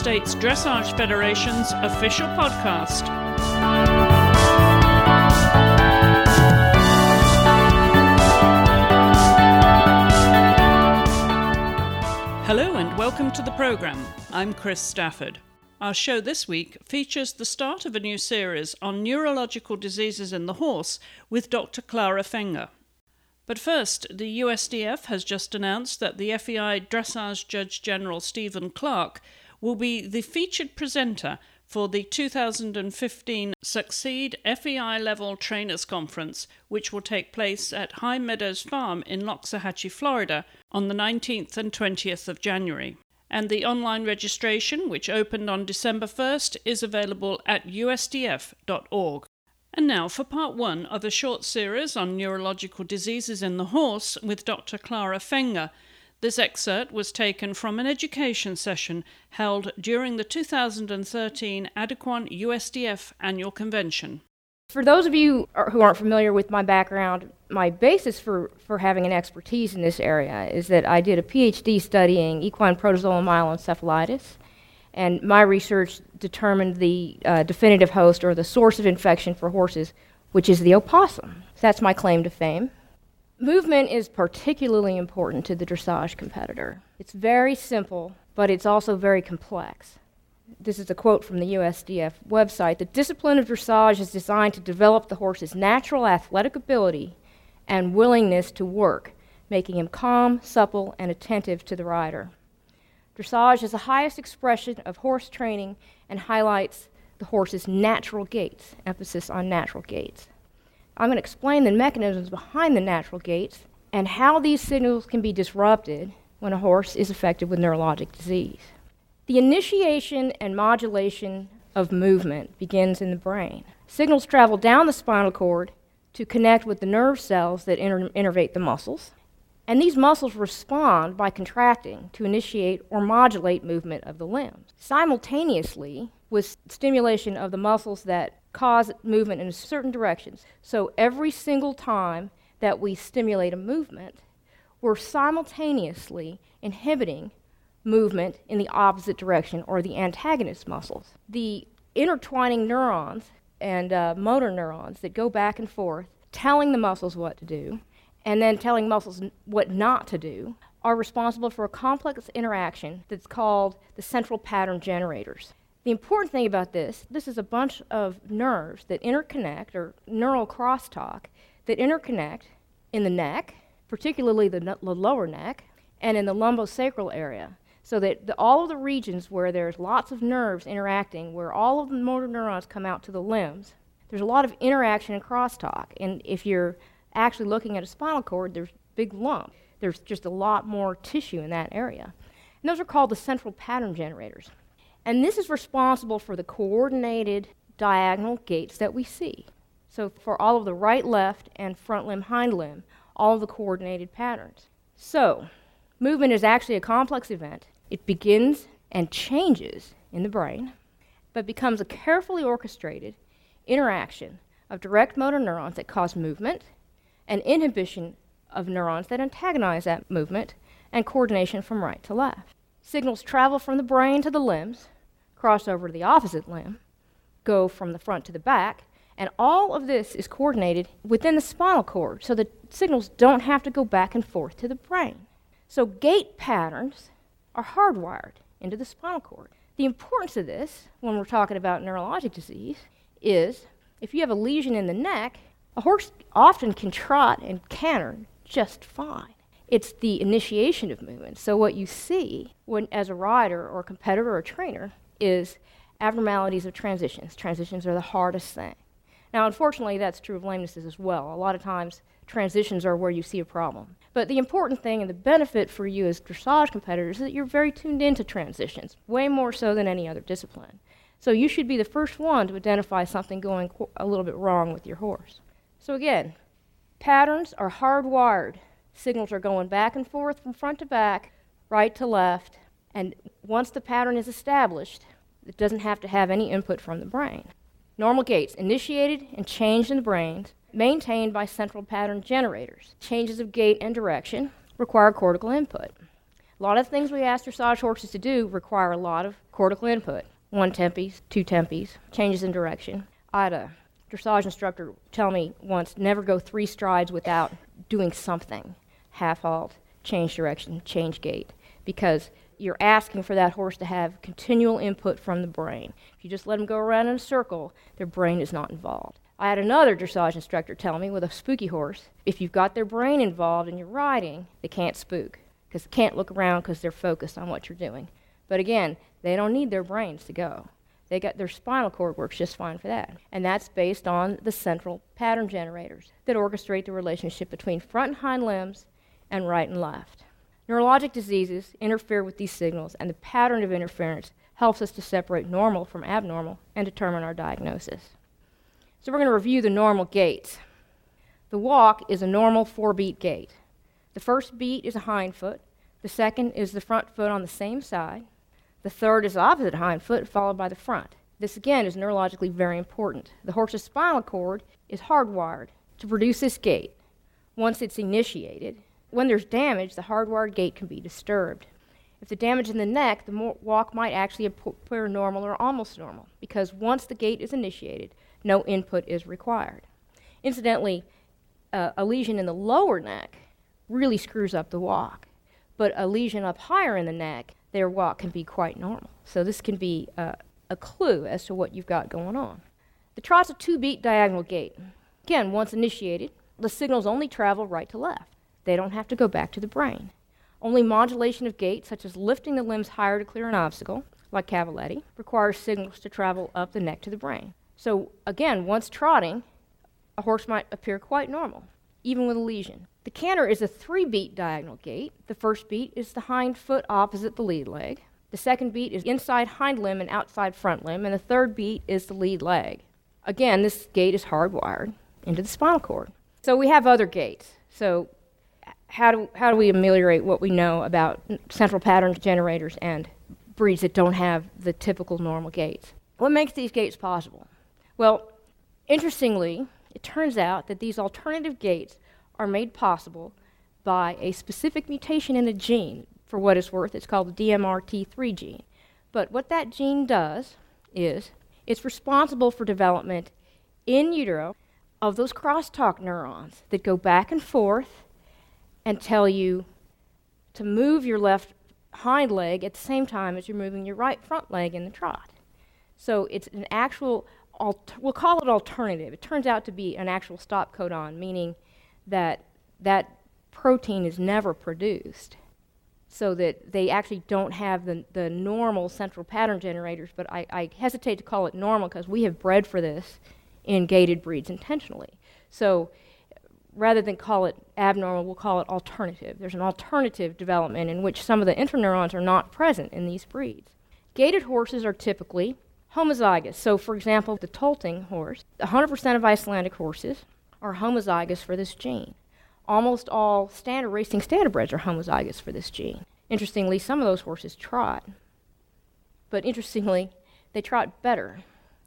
States Dressage Federation's official podcast. Hello and welcome to the program. I'm Chris Stafford. Our show this week features the start of a new series on neurological diseases in the horse with Dr. Clara Fenger. But first, the USDF has just announced that the FEI Dressage Judge General Stephen Clark will be the featured presenter for the 2015 Succeed FEI Level Trainers Conference, which will take place at High Meadows Farm in Loxahatchee, Florida, on the 19th and 20th of January. And the online registration, which opened on December 1st, is available at usdf.org. And now for part one of a short series on neurological diseases in the horse with Dr. Clara Fenger. This excerpt was taken from an education session held during the 2013 Adequan USDF Annual Convention. For those of you who aren't familiar with my background, my basis for having an expertise in this area is that I did a PhD studying equine protozoal myeloencephalitis, and my research determined the definitive host or the source of infection for horses, which is the opossum. So that's my claim to fame. Movement is particularly important to the dressage competitor. It's very simple, but it's also very complex. This is a quote from the USDF website. The discipline of dressage is designed to develop the horse's natural athletic ability and willingness to work, making him calm, supple, and attentive to the rider. Dressage is the highest expression of horse training and highlights the horse's natural gaits, emphasis on natural gaits. I'm going to explain the mechanisms behind the natural gaits and how these signals can be disrupted when a horse is affected with neurologic disease. The initiation and modulation of movement begins in the brain. Signals travel down the spinal cord to connect with the nerve cells that innervate the muscles. And these muscles respond by contracting to initiate or modulate movement of the limbs, simultaneously with stimulation of the muscles that cause movement in certain directions. So every single time that we stimulate a movement, we're simultaneously inhibiting movement in the opposite direction, or the antagonist muscles. The intertwining neurons and motor neurons that go back and forth, telling the muscles what to do, and then telling muscles what not to do, are responsible for a complex interaction that's called the central pattern generators. The important thing about this is a bunch of nerves that interconnect, or neural crosstalk, that interconnect in the neck, particularly the lower neck, and in the lumbosacral area, so that all of the regions where there's lots of nerves interacting, where all of the motor neurons come out to the limbs, there's a lot of interaction and crosstalk. And if you're actually looking at a spinal cord, there's big lump. There's just a lot more tissue in that area. And those are called the central pattern generators. And this is responsible for the coordinated diagonal gaits that we see. So for all of the right, left, and front limb, hind limb, all of the coordinated patterns. So movement is actually a complex event. It begins and changes in the brain, but becomes a carefully orchestrated interaction of direct motor neurons that cause movement, and inhibition of neurons that antagonize that movement, and coordination from right to left. Signals travel from the brain to the limbs, cross over to the opposite limb, go from the front to the back, and all of this is coordinated within the spinal cord, so the signals don't have to go back and forth to the brain. So gait patterns are hardwired into the spinal cord. The importance of this, when we're talking about neurologic disease, is if you have a lesion in the neck, a horse often can trot and canter just fine. It's the initiation of movement. So what you see when, as a rider or a competitor or a trainer, is abnormalities of transitions. Transitions are the hardest thing. Now, unfortunately, that's true of lamenesses as well. A lot of times, transitions are where you see a problem. But the important thing and the benefit for you as dressage competitors is that you're very tuned into transitions, way more so than any other discipline. So you should be the first one to identify something going a little bit wrong with your horse. So again, patterns are hardwired. Signals are going back and forth from front to back, right to left, and once the pattern is established, it doesn't have to have any input from the brain. Normal gaits initiated and changed in the brain, maintained by central pattern generators. Changes of gait and direction require cortical input. A lot of things we ask dressage horses to do require a lot of Cortical input, 1 tempes, 2 tempes, changes in direction. I had a dressage instructor tell me once, never go 3 strides without doing something. Half halt, change direction, change gait, because you're asking for that horse to have continual input from the brain. If you just let them go around in a circle, their brain is not involved. I had another dressage instructor tell me with a spooky horse, if you've got their brain involved and you're riding, they can't spook, because they can't look around because they're focused on what you're doing. But again, they don't need their brains to go. They got their spinal cord works just fine for that. And that's based on the central pattern generators that orchestrate the relationship between front and hind limbs and right and left. Neurologic diseases interfere with these signals, and the pattern of interference helps us to separate normal from abnormal and determine our diagnosis. So we're going to review the normal gaits. The walk is a normal 4-beat gait. The first beat is a hind foot. The second is the front foot on the same side. The third is the opposite hind foot, followed by the front. This, again, is neurologically very important. The horse's spinal cord is hardwired to produce this gait. Once it's initiated, when there's damage, the hardwired gait can be disturbed. If the damage in the neck, the walk might actually appear normal or almost normal, because once the gait is initiated, no input is required. Incidentally, a lesion in the lower neck really screws up the walk, but a lesion up higher in the neck, their walk can be quite normal. So this can be a clue as to what you've got going on. The trot's a 2-beat diagonal gait. Again, once initiated, the signals only travel right to left. They don't have to go back to the brain. Only modulation of gait, such as lifting the limbs higher to clear an obstacle, like cavaletti, requires signals to travel up the neck to the brain. So again, once trotting, a horse might appear quite normal, even with a lesion. The canter is a 3-beat diagonal gait. The first beat is the hind foot opposite the lead leg. The second beat is inside hind limb and outside front limb, and the third beat is the lead leg. Again, this gait is hardwired into the spinal cord. So we have other gaits. So how do we ameliorate what we know about central pattern generators and breeds that don't have the typical normal gaits? What makes these gaits possible? Well, interestingly, it turns out that these alternative gaits are made possible by a specific mutation in a gene. For what it's worth, it's called the DMRT3 gene. But what that gene does is it's responsible for development in utero of those crosstalk neurons that go back and forth and tell you to move your left hind leg at the same time as you're moving your right front leg in the trot. So it's an actual, we'll call it alternative. It turns out to be an actual stop codon, meaning that that protein is never produced, so that they actually don't have the normal central pattern generators, but I hesitate to call it normal because we have bred for this in gated breeds intentionally. So rather than call it abnormal, we'll call it alternative. There's an alternative development in which some of the interneurons are not present in these breeds. Gated horses are typically homozygous. So for example, the Tolting horse, 100% of Icelandic horses are homozygous for this gene. Almost all standard racing standardbreds are homozygous for this gene. Interestingly, some of those horses trot. But interestingly, they trot better.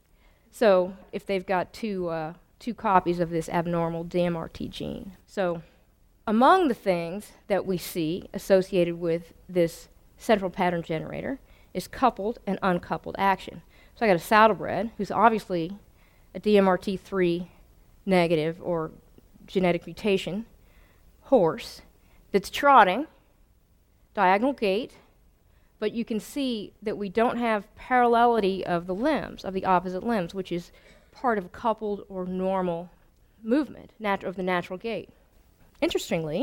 So if they've got two copies of this abnormal DMRT gene. So among the things that we see associated with this central pattern generator is coupled and uncoupled action. So I got a saddlebred who's obviously a DMRT3 negative or genetic mutation horse that's trotting, diagonal gait, but you can see that we don't have parallelity of the limbs, of the opposite limbs, which is part of a coupled or normal movement of the natural gait. Interestingly,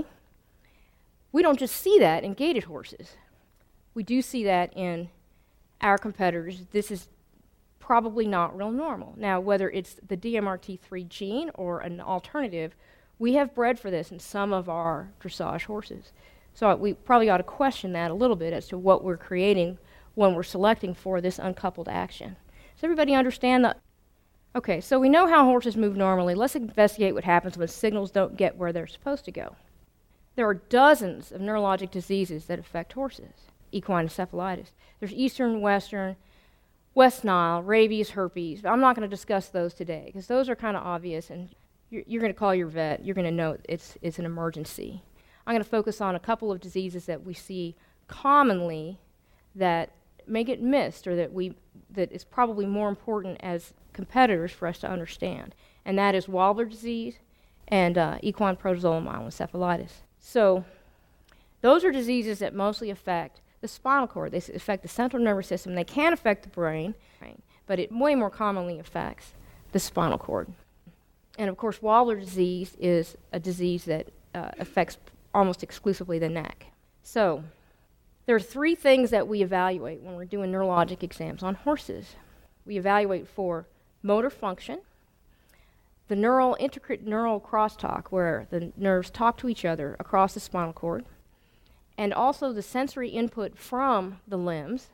we don't just see that in gated horses. We do see that in our competitors. This is probably not real normal. Now, whether it's the DMRT3 gene or an alternative, we have bred for this in some of our dressage horses. So we probably ought to question that a little bit as to what we're creating when we're selecting for this uncoupled action. Does everybody understand that? Okay, so we know how horses move normally. Let's investigate what happens when signals don't get where they're supposed to go. There are dozens of neurologic diseases that affect horses. Equine encephalitis. There's Eastern, Western, West Nile, rabies, herpes. I'm not going to discuss those today because those are kind of obvious, and you're going to call your vet. You're going to know it's an emergency. I'm going to focus on a couple of diseases that we see commonly that may get missed, or that is probably more important as competitors for us to understand, and that is Wobbler disease and equine protozoal myeloencephalitis. So those are diseases that mostly affect the spinal cord. They affect the central nervous system. They can affect the brain, but it way more commonly affects the spinal cord. And of course, Wobbler disease is a disease that affects almost exclusively the neck. So there are three things that we evaluate when we're doing neurologic exams on horses. We evaluate for motor function, the intricate neural crosstalk, where the nerves talk to each other across the spinal cord, and also the sensory input from the limbs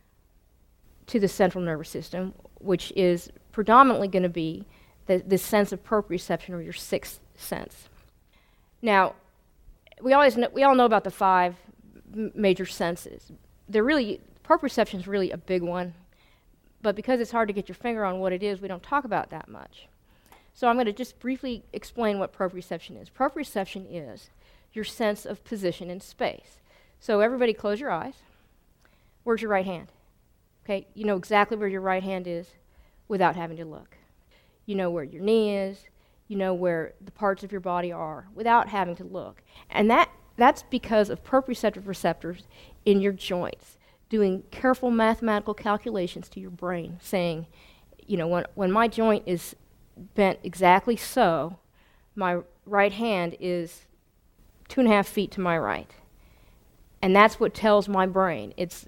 to the central nervous system, which is predominantly going to be the sense of proprioception, or your sixth sense. Now, we all know about the five major senses. Proprioception is really a big one, but because it's hard to get your finger on what it is, we don't talk about that much. So I'm going to just briefly explain what proprioception is. Proprioception is your sense of position in space. So everybody close your eyes. Where's your right hand? Okay, you know exactly where your right hand is without having to look. You know where your knee is. You know where the parts of your body are without having to look. And that's because of proprioceptive receptors in your joints doing careful mathematical calculations to your brain, saying, you know, when my joint is bent exactly so, my right hand is 2.5 feet to my right. And that's what tells my brain. It's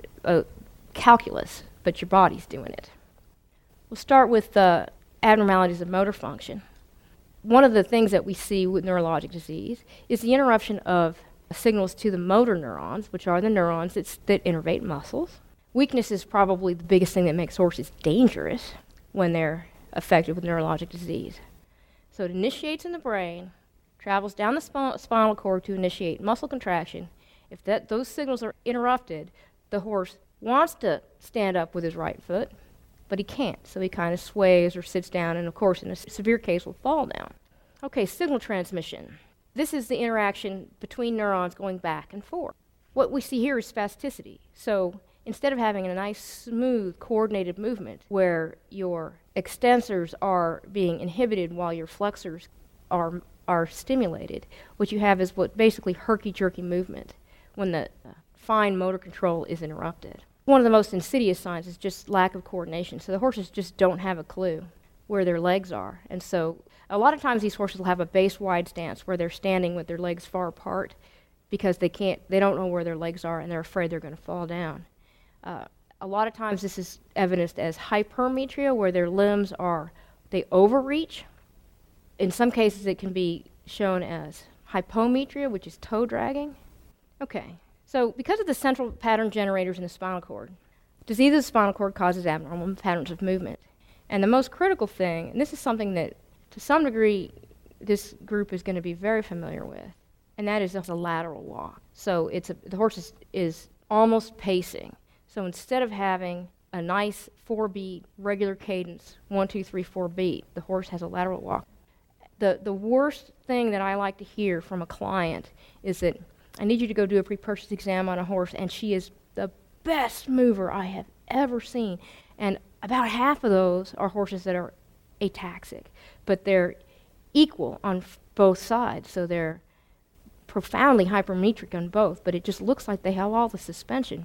a calculus, but your body's doing it. We'll start with the abnormalities of motor function. One of the things that we see with neurologic disease is the interruption of signals to the motor neurons, which are the neurons that innervate muscles. Weakness is probably the biggest thing that makes horses dangerous when they're affected with neurologic disease. So it initiates in the brain, travels down the spinal cord to initiate muscle contraction. If those signals are interrupted, the horse wants to stand up with his right foot, but he can't, so he kind of sways or sits down, and of course, in a severe case, will fall down. Okay, signal transmission. This is the interaction between neurons going back and forth. What we see here is spasticity. So instead of having a nice, smooth, coordinated movement where your extensors are being inhibited while your flexors are stimulated, what you have is what basically herky-jerky movement when the fine motor control is interrupted. One of the most insidious signs is just lack of coordination. So the horses just don't have a clue where their legs are. And so a lot of times these horses will have a base-wide stance where they're standing with their legs far apart because they don't know where their legs are and they're afraid they're going to fall down. A lot of times this is evidenced as hypermetria, where their limbs they overreach. In some cases it can be shown as hypometria, which is toe dragging. Okay, so because of the central pattern generators in the spinal cord, disease of the spinal cord causes abnormal patterns of movement. And the most critical thing, and this is something that to some degree this group is going to be very familiar with, and that is a lateral walk. So the horse is almost pacing. So instead of having a nice 4-beat regular cadence, 1, 2, 3, 4 beat, the horse has a lateral walk. The worst thing that I like to hear from a client is that I need you to go do a pre-purchase exam on a horse, and she is the best mover I have ever seen. And about half of those are horses that are ataxic, but they're equal on both sides, so they're profoundly hypermetric on both, but it just looks like they have all the suspension.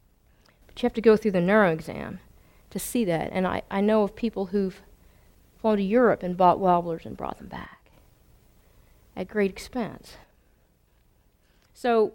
But you have to go through the neuro exam to see that, and I know of people who've flown to Europe and bought wobblers and brought them back at great expense. So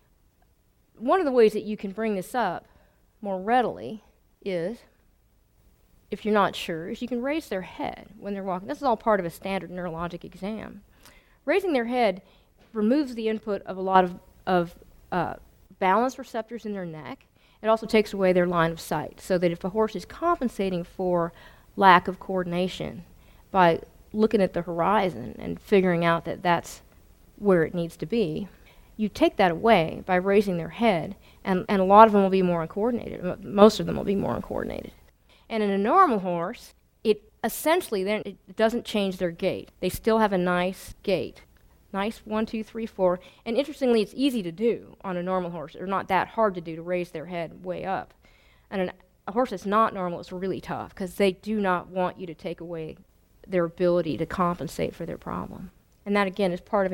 one of the ways that you can bring this up more readily is, if you're not sure, is you can raise their head when they're walking. This is all part of a standard neurologic exam. Raising their head removes the input of a lot of balance receptors in their neck. It also takes away their line of sight, so that if a horse is compensating for lack of coordination by looking at the horizon and figuring out that that's where it needs to be, you take that away by raising their head, and a lot of them will be more uncoordinated. Most of them will be more uncoordinated. And in a normal horse, it doesn't change their gait. They still have a nice gait. Nice 1, 2, 3, 4. And interestingly, it's easy to do on a normal horse, or not that hard to do, to raise their head way up. And a horse that's not normal is really tough because they do not want you to take away their ability to compensate for their problem. And that, again, is part of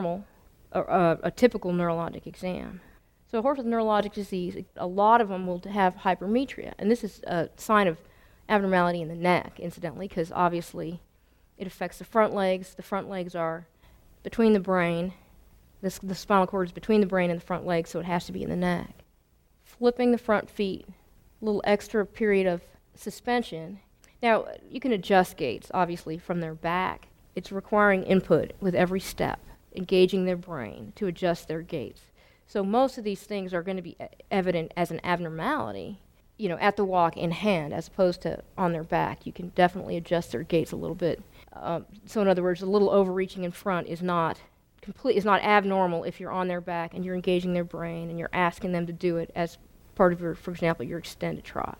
a typical neurologic exam. So a horse with neurologic disease, a lot of them will have hypermetria. And this is a sign of abnormality in the neck, incidentally, because obviously it affects the front legs. The front legs are between the brain. The spinal cord is between the brain and the front legs, so it has to be in the neck. Flipping the front feet, a little extra period of suspension. Now, you can adjust gaits, obviously, from their back. It's requiring input with every step, engaging their brain to adjust their gaits. So most of these things are going to be evident as an abnormality, at the walk in hand, as opposed to on their back. You can definitely adjust their gaits a little bit. So in other words, a little overreaching in front is not abnormal if you're on their back and you're engaging their brain and you're asking them to do it as part of your, for example, your extended trot.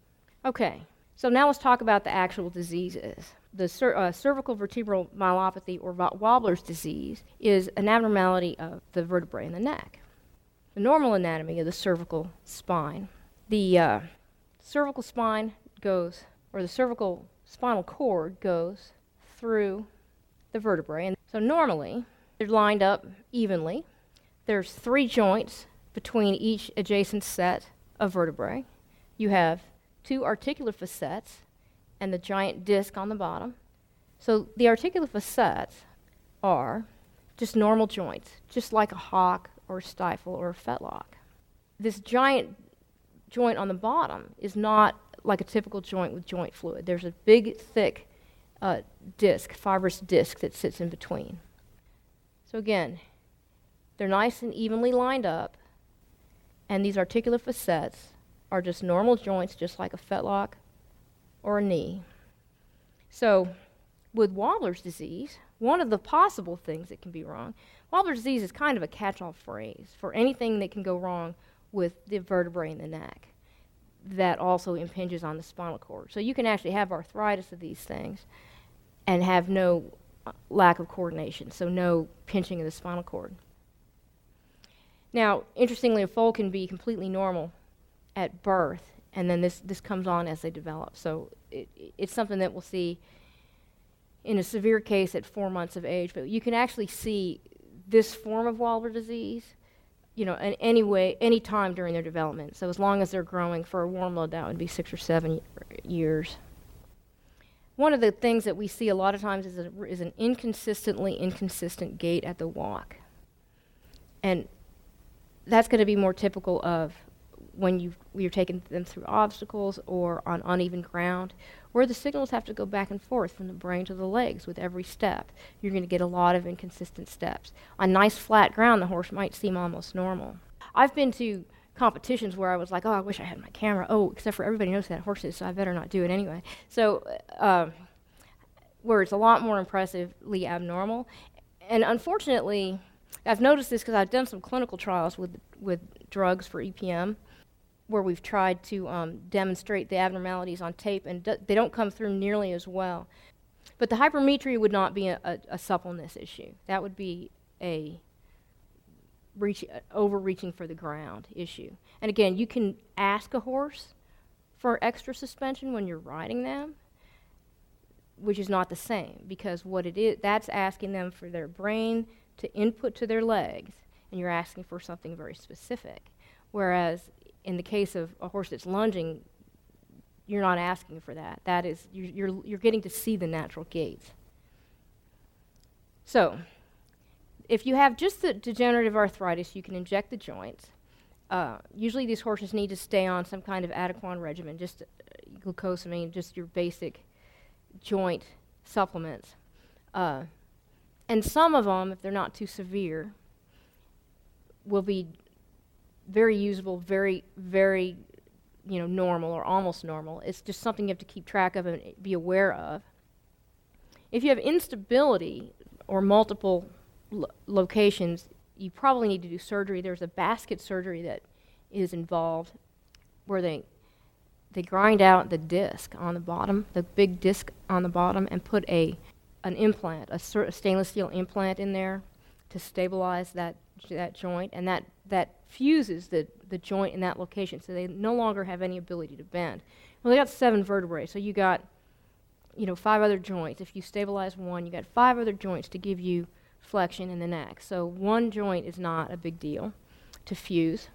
So now let's talk about the actual diseases. The cervical vertebral myelopathy, or Wobbler's disease, is an abnormality of the vertebrae in the neck. The normal anatomy of the cervical spine. The cervical spine goes, or the cervical spinal cord goes through the vertebrae. And so normally, they're lined up evenly. There's 3 joints between each adjacent set of vertebrae. You have 2 articular facets and the giant disc on the bottom. So the articular facets are just normal joints, just like a hock or a stifle or a fetlock. This giant joint on the bottom is not like a typical joint with joint fluid. There's a big, thick disc, fibrous disc that sits in between. So again, they're nice and evenly lined up, and these articular facets are just normal joints, just like a fetlock or a knee. So with Wobbler's disease, one of the possible things that can be wrong, Wobbler's disease is kind of a catch-all phrase for anything that can go wrong with the vertebrae in the neck that also impinges on the spinal cord. So you can actually have arthritis of these things and have no lack of coordination, so no pinching of the spinal cord. Now, interestingly, a foal can be completely normal at birth, and then this comes on as they develop. So it's something that we'll see in a severe case at 4 months of age, but you can actually see this form of Wobbler disease, in any time during their development. So as long as they're growing, for a warm blood, that would be 6 or 7 years. One of the things that we see a lot of times is an inconsistent gait at the walk. And that's going to be more typical of when you're taking them through obstacles or on uneven ground, where the signals have to go back and forth from the brain to the legs with every step. You're going to get a lot of inconsistent steps. On nice flat ground, the horse might seem almost normal. I've been to competitions where I was like, oh, I wish I had my camera. Oh, except for everybody knows that horses, so I better not do it anyway. So where it's a lot more impressively abnormal. And unfortunately, I've noticed this because I've done some clinical trials with drugs for EPM, where we've tried to demonstrate the abnormalities on tape, and they don't come through nearly as well. But the hypermetria would not be a suppleness issue. That would be a overreaching for the ground issue. And again, you can ask a horse for extra suspension when you're riding them, which is not the same, because what it is, that's asking them for their brain to input to their legs, and you're asking for something very specific. Whereas in the case of a horse that's lunging, you're not asking for that. That is, you're getting to see the natural gaits. So, if you have just the degenerative arthritis, you can inject the joints. Usually these horses need to stay on some kind of Adequan regimen, just glucosamine, just your basic joint supplements. And some of them, if they're not too severe, will be very usable, very, very, normal or almost normal. It's just something you have to keep track of and be aware of. If you have instability or multiple locations, you probably need to do surgery. There's a basket surgery that is involved where they grind out the disc on the bottom, the big disc on the bottom, and put an implant, a stainless steel implant in there to stabilize that joint, and that fuses the joint in that location, so they no longer have any ability to bend. Well, they got 7 vertebrae, so you got 5 other joints. If you stabilize one, you got 5 other joints to give you flexion in the neck. So one joint is not a big deal to fuse.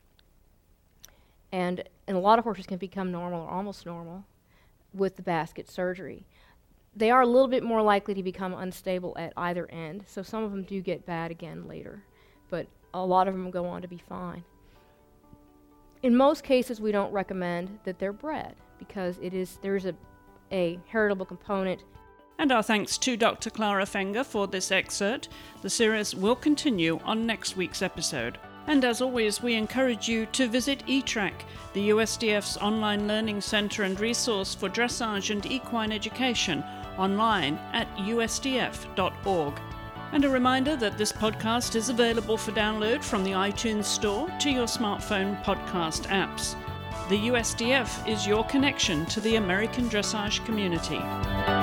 And a lot of horses can become normal or almost normal with the basket surgery. They are a little bit more likely to become unstable at either end, so some of them do get bad again later, but a lot of them go on to be fine. In most cases, we don't recommend that they're bred because there is a heritable component. And our thanks to Dr. Clara Fenger for this excerpt. The series will continue on next week's episode. And as always, we encourage you to visit eTrack, the USDF's online learning centre and resource for dressage and equine education, online at usdf.org. And a reminder that this podcast is available for download from the iTunes Store to your smartphone podcast apps. The USDF is your connection to the American dressage community.